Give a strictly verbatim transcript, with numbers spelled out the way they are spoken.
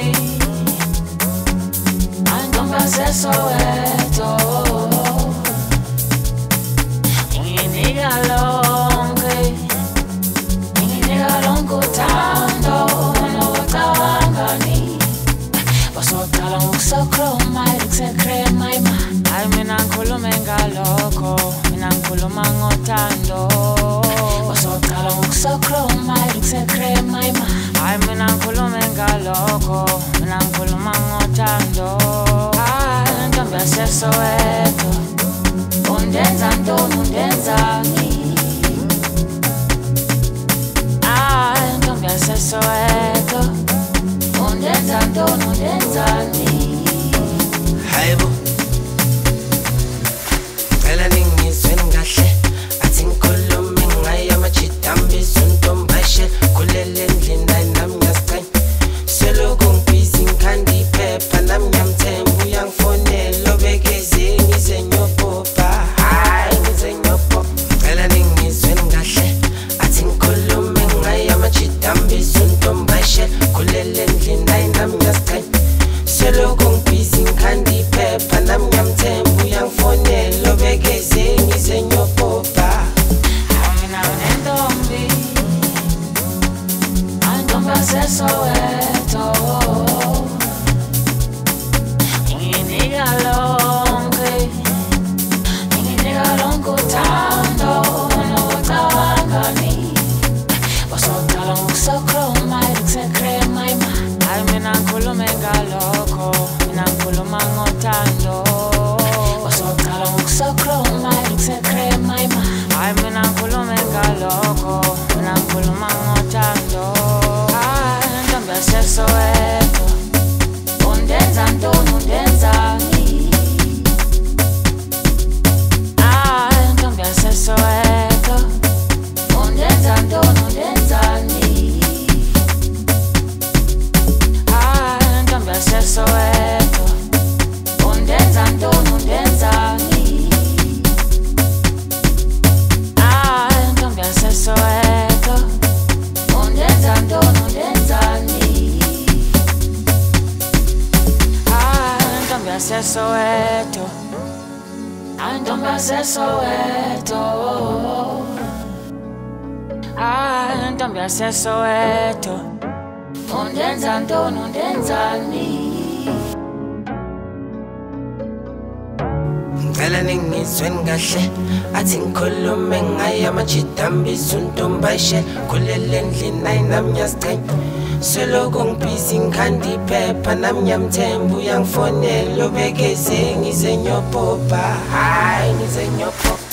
ntombi Antombi yaseSoweto Inginika lonke Inginika lonke uthando nocabangani Basoqala ngokusokhuluma kusekrema ima Hayi mina ngikhulume ngalokho mina ngikhuluma ngothando Basoqala ngokusokhuluma kusekrema ima Hayi mina ngikhulume ngalokho mina ngikhuluma ngothando Hayi ntombi yaseSoweto undenza ntoni undenzani Hayi ntombi yaseSoweto undenza ntoni undenzani Hayibo Ngicela ningizwe kahle athi ngikhulume ngaye amajidambisa untombi ayishe khulele endlini nayi nami ngiyasiqhenya selokhu ngibhizi ngikhanda iphepha nami ngiyamthemba uyangifonela obekeze ngize ngiyopopa hayi ngize ngiyopopa ngicela ningizwe kahle athi ngikhulume ngaye amajidambisa untombi ayishe khulele endlini nayi nami ngiyasiqhenya selokhu ngibhizi ngikhanda iphepha nami ngiyamthemba uyangifonela obekeze ngize ngiyopopa Mina unentombi Antombi yaseSoweto Inginika lonke Inginika lonke uthando nocabangani Basoqala ngokusokhuluma kusekrema ima Hayi mina ngikhulume ngalokho mina ngikhuluma ngothando Basoqala ngokusokhuluma kusekrema ima Hayi mina ngikhulume ngalokho mina ngikhuluma ngothando Hayi ntombi yaseSoweto undenza ntoni undenzani Hayi ntombi yaseSoweto undenza ntoni undenzani Hayi ntombi yaseSoweto undenza ntoni undenzani Hayi ntombi yaseSoweto undenza ntoni undenzani Hayi ntombi yaseSoweto Hayi ntombi yaseSoweto Hayi ntombi yaseSoweto undenza ntoni undenzani Ngicela ningizwe kahle athi ngikhulume ngaye amajidambisa untombi ayishe khulele endlini nayi nami ngiyasiqhenya selokhu ngibhizi ngikhanda iphepha nami ngiyamthemba uyangifonela obekeze ngize ngiyopopa hayi ngize ngiyopopa